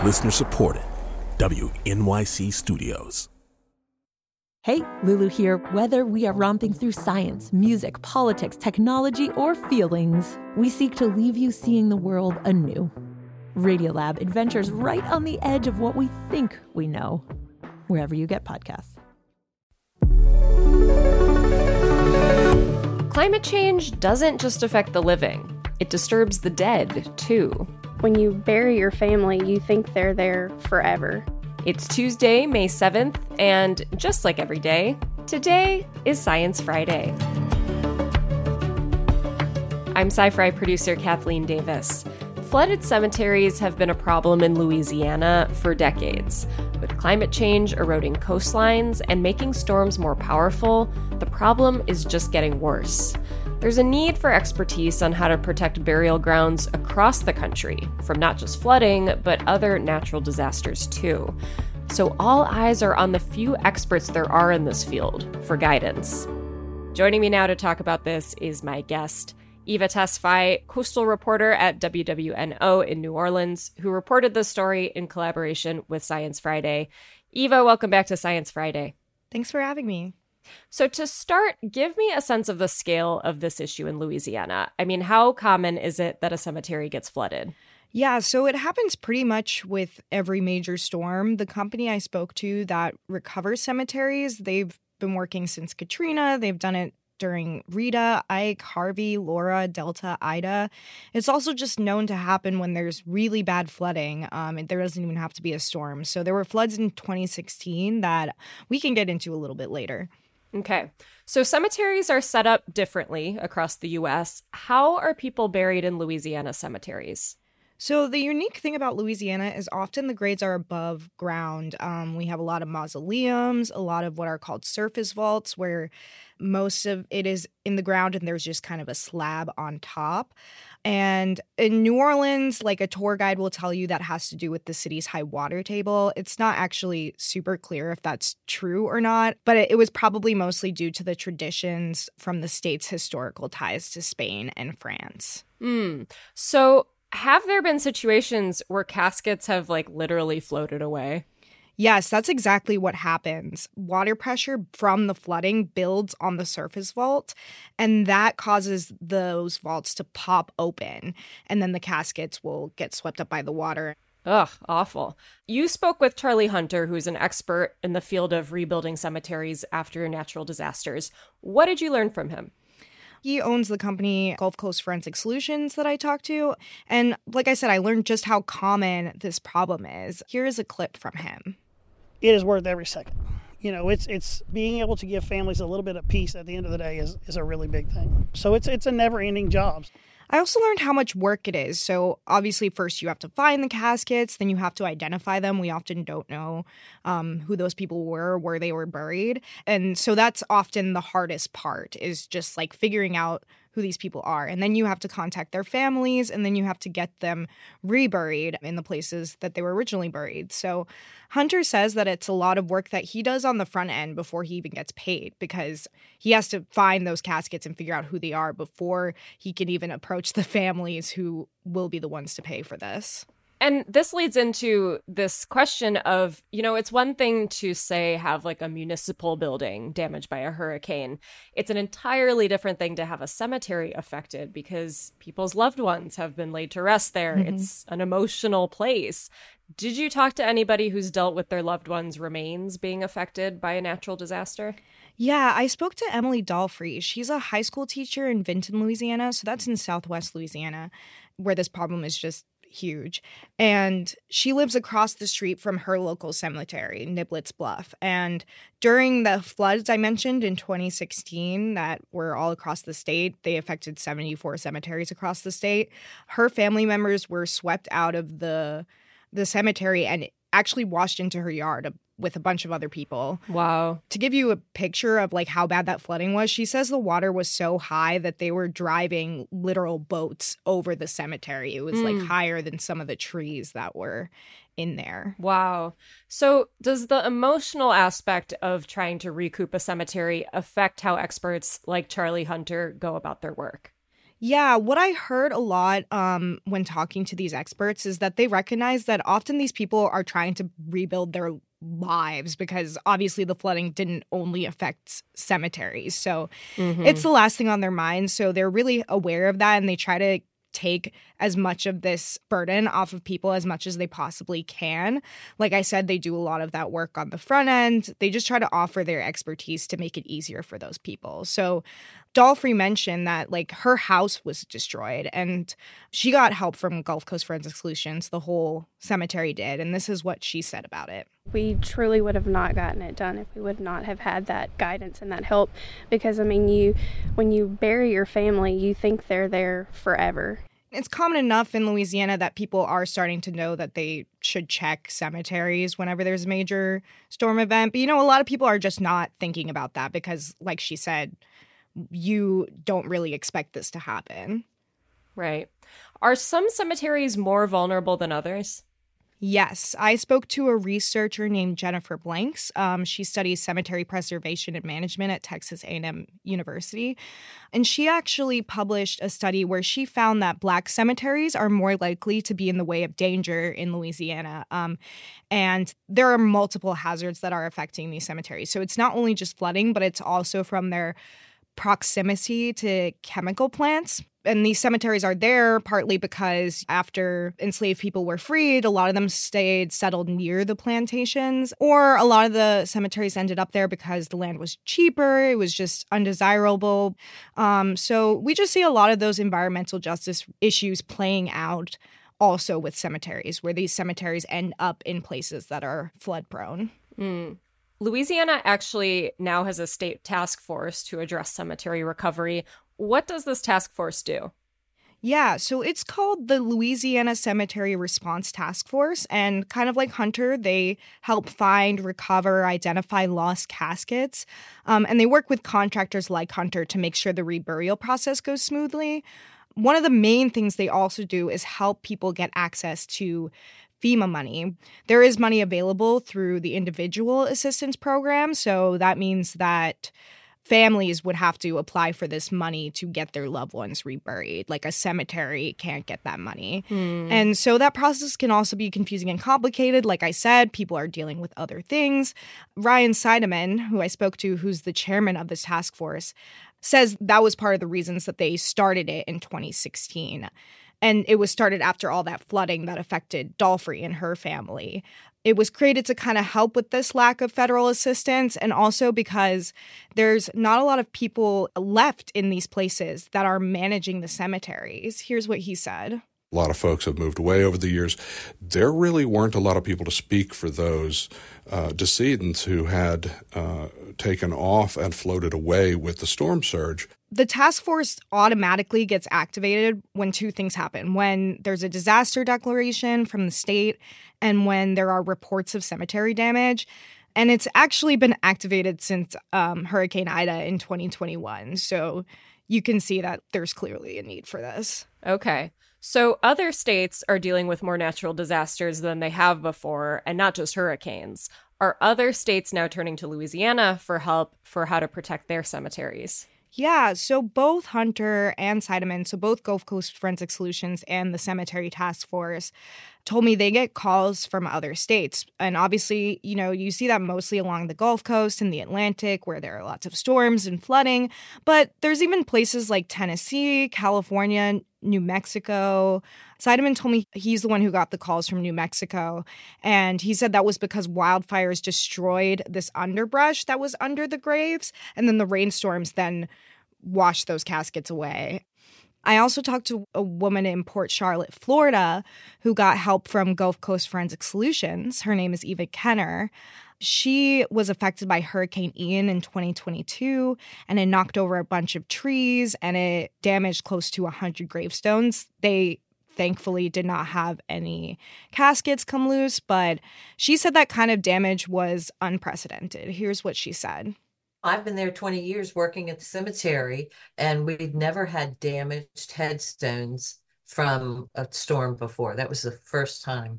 Listener supported. WNYC Studios. Hey, Lulu here. Whether we are romping through science, music, politics, technology, or feelings, we seek to leave you seeing the world anew. Radiolab adventures right on the edge of what we think we know, wherever you get podcasts. Climate change doesn't just affect the living. It disturbs the dead, too. When you bury your family, you think they're there forever. It's Tuesday, May 7th, and just like every day, today is Science Friday. I'm Sci-Fi producer Kathleen Davis. Flooded cemeteries have been a problem in Louisiana for decades. With climate change eroding coastlines and making storms more powerful, the problem is just getting worse. There's a need for expertise on how to protect burial grounds across the country from not just flooding, but other natural disasters too. So all eyes are on the few experts there are in this field for guidance. Joining me now to talk about this is my guest, Eva Tesfaye, coastal reporter at WWNO in New Orleans, who reported this story in collaboration with Science Friday. Eva, welcome back to Science Friday. Thanks for having me. So to start, give me a sense of the scale of this issue in Louisiana. I mean, how common is it that a cemetery gets flooded? Yeah, so it happens pretty much with every major storm. The company I spoke to that recovers cemeteries, they've been working since Katrina. They've done it during Rita, Ike, Harvey, Laura, Delta, Ida. It's also just known to happen when there's really bad flooding. There doesn't even have to be a storm. So there were floods in 2016 that we can get into a little bit later. Okay. So cemeteries are set up differently across the U.S. How are people buried in Louisiana cemeteries? So the unique thing about Louisiana is often the grades are above ground. We have a lot of mausoleums, a lot of what are called surface vaults, where most of it is in the ground and there's just kind of a slab on top. And in New Orleans, like a tour guide will tell you that has to do with the city's high water table. It's not actually super clear if that's true or not, but it was probably mostly due to the traditions from the state's historical ties to Spain and France. So have there been situations where caskets have literally floated away? Yes, that's exactly what happens. Water pressure from the flooding builds on the surface vault, and that causes those vaults to pop open, and then the caskets will get swept up by the water. Ugh, awful. You spoke with Charlie Hunter, who's an expert in the field of rebuilding cemeteries after natural disasters. What did you learn from him? He owns the company Gulf Coast Forensic Solutions that I talked to. And like I said, I learned just how common this problem is. Here is a clip from him. It is worth every second. You know, it's being able to give families a little bit of peace at the end of the day is a really big thing. So it's a never-ending job. I also learned how much work it is. So obviously, first you have to find the caskets, then you have to identify them. We often don't know who those people were, where they were buried. And so that's often the hardest part, is just figuring out who these people are. And then you have to contact their families, and then you have to get them reburied in the places that they were originally buried. So Hunter says that it's a lot of work that he does on the front end before he even gets paid, because he has to find those caskets and figure out who they are before he can even approach the families who will be the ones to pay for this. And this leads into this question of, it's one thing to say have a municipal building damaged by a hurricane. It's an entirely different thing to have a cemetery affected because people's loved ones have been laid to rest there. Mm-hmm. It's an emotional place. Did you talk to anybody who's dealt with their loved ones' remains being affected by a natural disaster? Yeah, I spoke to Emily Dahlfree. She's a high school teacher in Vinton, Louisiana. So that's in southwest Louisiana, where this problem is just huge. And she lives across the street from her local cemetery, Niblets Bluff. And during the floods I mentioned in 2016 that were all across the state, they affected 74 cemeteries across the state. Her family members were swept out of the cemetery and actually washed into her yard with a bunch of other people. Wow. To give you a picture of how bad that flooding was, she says the water was so high that they were driving literal boats over the cemetery. It was higher than some of the trees that were in there. Wow. So does the emotional aspect of trying to recoup a cemetery affect how experts like Charlie Hunter go about their work? Yeah, what I heard a lot when talking to these experts is that they recognize that often these people are trying to rebuild their lives because obviously the flooding didn't only affect cemeteries. So it's the last thing on their mind. So they're really aware of that and they try to take as much of this burden off of people as much as they possibly can. Like I said, they do a lot of that work on the front end. They just try to offer their expertise to make it easier for those people. So Dolphy mentioned that like her house was destroyed and she got help from Gulf Coast Forensic Solutions. The whole cemetery did. And this is what she said about it. We truly would have not gotten it done if we would not have had that guidance and that help. Because, I mean, when you bury your family, you think they're there forever. It's common enough in Louisiana that people are starting to know that they should check cemeteries whenever there's a major storm event. But, a lot of people are just not thinking about that because, like she said, you don't really expect this to happen. Right. Are some cemeteries more vulnerable than others? Yes, I spoke to a researcher named Jennifer Blanks. She studies cemetery preservation and management at Texas A&M University. And she actually published a study where she found that Black cemeteries are more likely to be in the way of danger in Louisiana. And there are multiple hazards that are affecting these cemeteries. So it's not only just flooding, but it's also from their proximity to chemical plants. And these cemeteries are there partly because after enslaved people were freed, a lot of them stayed settled near the plantations, or a lot of the cemeteries ended up there because the land was cheaper. It was just undesirable. So we just see a lot of those environmental justice issues playing out also with cemeteries, where these cemeteries end up in places that are flood prone. Louisiana actually now has a state task force to address cemetery recovery. What does this task force do? Yeah, so it's called the Louisiana Cemetery Response Task Force. And kind of like Hunter, they help find, recover, identify lost caskets. And they work with contractors like Hunter to make sure the reburial process goes smoothly. One of the main things they also do is help people get access to FEMA money. There is money available through the individual assistance program. So that means that families would have to apply for this money to get their loved ones reburied. Like a cemetery can't get that money. And so that process can also be confusing and complicated. Like I said, people are dealing with other things. Ryan Seidemann, who I spoke to, who's the chairman of this task force, says that was part of the reasons that they started it in 2016. And it was started after all that flooding that affected Dolphy and her family. It was created to kind of help with this lack of federal assistance, and also because there's not a lot of people left in these places that are managing the cemeteries. Here's what he said. A lot of folks have moved away over the years. There really weren't a lot of people to speak for those decedents who had taken off and floated away with the storm surge. The task force automatically gets activated when two things happen: when there's a disaster declaration from the state and when there are reports of cemetery damage. And it's actually been activated since Hurricane Ida in 2021. So you can see that there's clearly a need for this. Okay. So other states are dealing with more natural disasters than they have before, and not just hurricanes. Are other states now turning to Louisiana for help for how to protect their cemeteries? Yeah, so both Hunter and Seidemann, so both Gulf Coast Forensic Solutions and the Cemetery Task Force, told me they get calls from other states. And obviously, you see that mostly along the Gulf Coast and the Atlantic, where there are lots of storms and flooding. But there's even places like Tennessee, California, New Mexico. Seidemann told me he's the one who got the calls from New Mexico. And he said that was because wildfires destroyed this underbrush that was under the graves. And then the rainstorms then washed those caskets away. I also talked to a woman in Port Charlotte, Florida, who got help from Gulf Coast Forensic Solutions. Her name is Eva Kenner. She was affected by Hurricane Ian in 2022, and it knocked over a bunch of trees, and it damaged close to 100 gravestones. They thankfully did not have any caskets come loose, but she said that kind of damage was unprecedented. Here's what she said. I've been there 20 years working at the cemetery, and we'd never had damaged headstones from a storm before. That was the first time.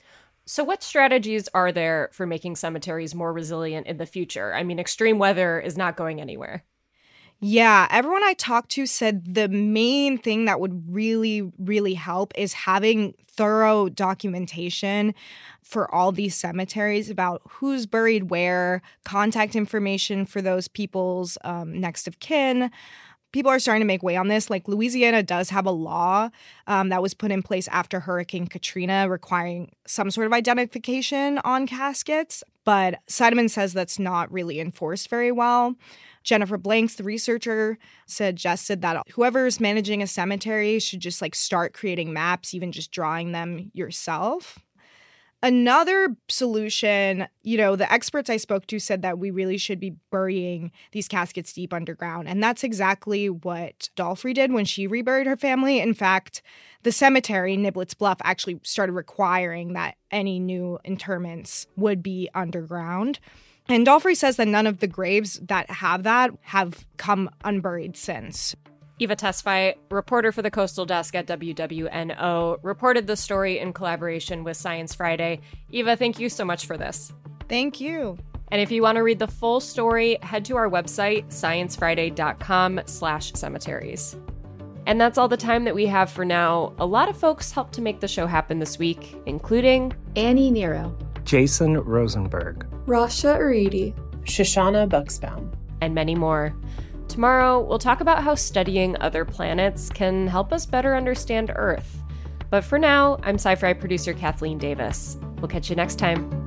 So what strategies are there for making cemeteries more resilient in the future? I mean, extreme weather is not going anywhere. Yeah, everyone I talked to said the main thing that would really, really help is having thorough documentation for all these cemeteries about who's buried where, contact information for those people's next of kin. People are starting to make way on this. Like Louisiana does have a law that was put in place after Hurricane Katrina requiring some sort of identification on caskets, but Seidemann says that's not really enforced very well. Jennifer Blanks, the researcher, suggested that whoever's managing a cemetery should just start creating maps, even just drawing them yourself. Another solution, the experts I spoke to said that we really should be burying these caskets deep underground. And that's exactly what Dolphy did when she reburied her family. In fact, the cemetery, Niblets Bluff, actually started requiring that any new interments would be underground. And Dolphy says that none of the graves that have that have come unburied since. Eva Tesfaye, reporter for the Coastal Desk at WWNO, reported the story in collaboration with Science Friday. Eva, thank you so much for this. Thank you. And if you want to read the full story, head to our website, sciencefriday.com/cemeteries. And that's all the time that we have for now. A lot of folks helped to make the show happen this week, including Annie Nero, Jason Rosenberg, Rasha Aridi, Shoshana Buxbaum, and many more. Tomorrow, we'll talk about how studying other planets can help us better understand Earth. But for now, I'm Sci-Fi producer Kathleen Davis. We'll catch you next time.